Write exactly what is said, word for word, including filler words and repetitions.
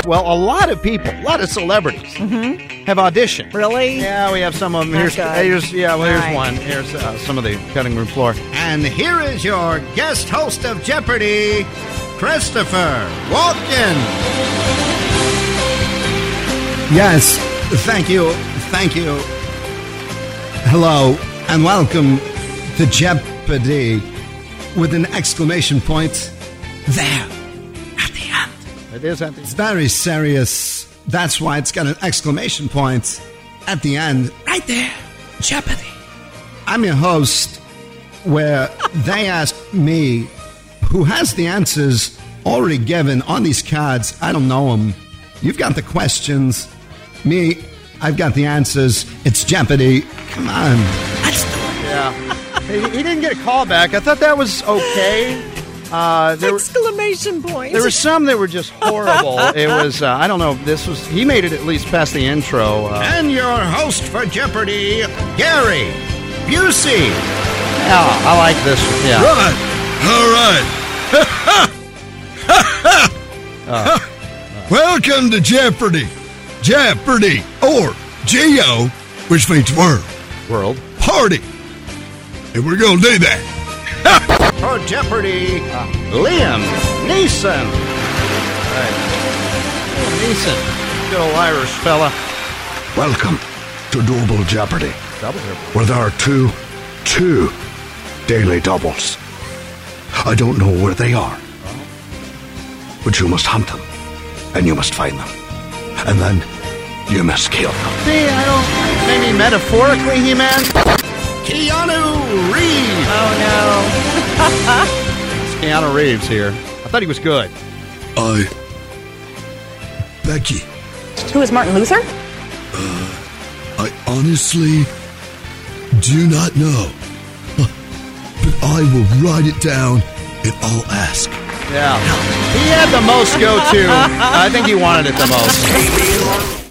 Well, a lot of people, a lot of celebrities Mm-hmm. have auditioned. Really? Yeah, we have some of them. Here's, good. here's yeah, well, here's Right. one. Here's uh, some of the cutting room floor. And here is your guest host of Jeopardy, Christopher Walken. Yes, thank you, thank you. Hello, and welcome to Jeopardy with an exclamation point there at the end. It is at the It's very serious. That's why it's got an exclamation point at the end. Right there, Jeopardy. I'm your host, where they ask me, who has the answers already given on these cards. I don't know them. You've got the questions. Me, I've got the answers. It's Jeopardy. Come on. Let's do it. Yeah. he, he didn't get a call back. I thought that was okay. Uh, there, were, Exclamation point. there were some that were just horrible. It was, uh, I don't know, this was, he made it at least past the intro. Uh, And your host for Jeopardy, Gary Busey. yeah, I like this one. Yeah. Right. All right. Welcome to Jeopardy. Jeopardy, or G O, which means world. World. Party. And we're going to do that. For Jeopardy, Liam Neeson. Right. Liam Neeson. Good old Irish fella. Welcome to Double Jeopardy, Double here. where there are two, two daily doubles. I don't know where they are, but you must hunt them, and you must find them, and then you must kill them. See, I don't, maybe metaphorically he meant. Keanu Reeves. Oh, It's Keanu Reeves here. I thought he was good. I, Becky, Who is Martin Luther? I honestly do not know, but I will write it down and I'll ask. Yeah. He had the most go-to. I think he wanted it the most.